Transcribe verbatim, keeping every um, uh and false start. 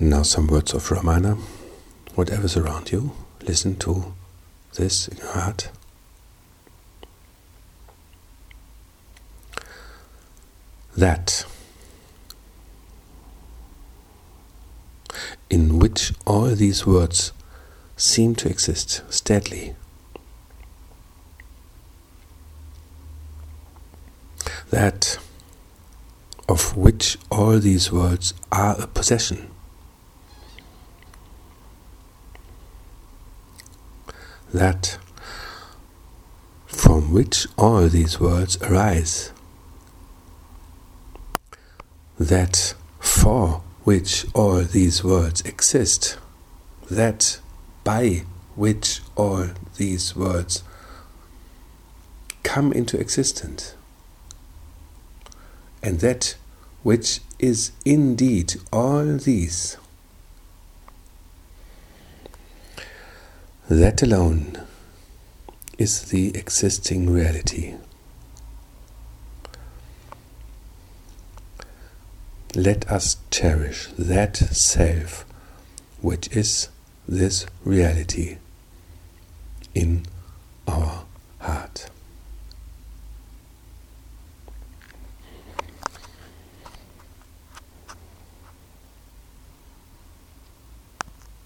Now some words of Ramana. Whatever's around you, listen to this in your heart. That in which all these words seem to exist steadily, that of which all these words are a possession, that from which all these words arise, that for which all these words exist, that by which all these words come into existence, and that which is indeed all these, that alone is the existing reality. Let us cherish that self which is this reality in our heart.